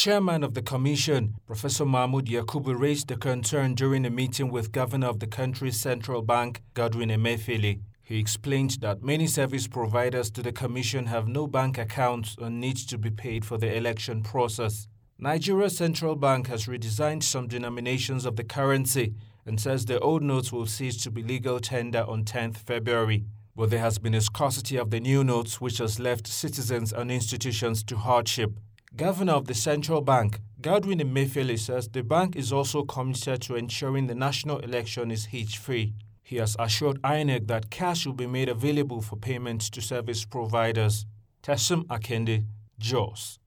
chairman of the commission, Professor Mahmood Yakubu, raised the concern during a meeting with Governor of the country's central bank, Godwin Emefiele. He explained that many service providers to the commission have no bank accounts and need to be paid for the election process. Nigeria's central bank has redesigned some denominations of the currency and says the old notes will cease to be legal tender on 10th February. But there has been a scarcity of the new notes, which has left citizens and institutions to hardship. Governor of the central bank, Godwin Emefiele, says the bank is also committed to ensuring the national election is hitch-free. He has assured INEC that cash will be made available for payments to service providers. Tessim Akende, Jos.